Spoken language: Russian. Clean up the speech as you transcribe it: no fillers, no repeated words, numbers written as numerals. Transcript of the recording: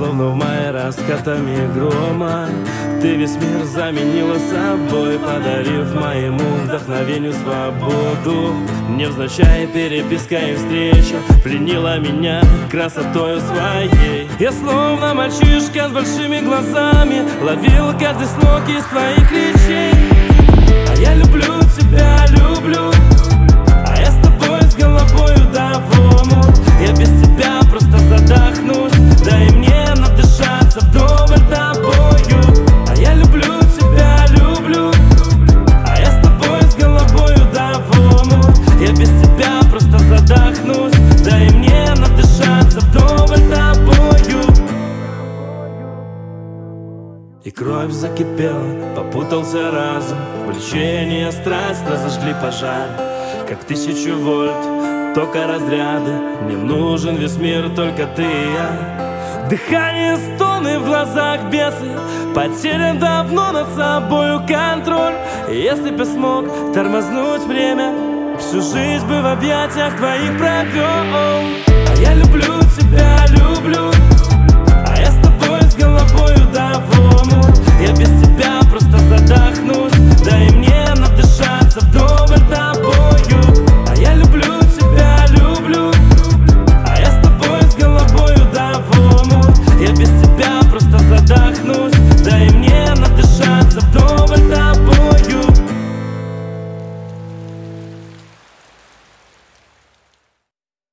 словно в мае раскатами грома. Ты весь мир заменила собой, подарив моему вдохновению свободу. Невзначай переписка и встреча пленила меня красотою своей. Я словно мальчишка с большими глазами ловил каждый слог из твоих речей. А я люблю тебя, люблю, а я с тобой с головою да в омут. Я без тебя просто задохнусь, дай мне надышаться вдоволь тобою. А я люблю тебя, люблю, а я с тобой с головою да в омут. Я без тебя просто задохнусь, дай мне надышаться вдоволь тобою. И кровь закипела, попутался разум, влечение, страсть разожгли пожар. Как 1000 вольт, тока разряды, мне нужен весь мир, только ты и я. Дыхание, стоны в глазах бесы, потерян давно над собою контроль. И если бы смог тормознуть время, всю жизнь бы в объятиях твоих провел.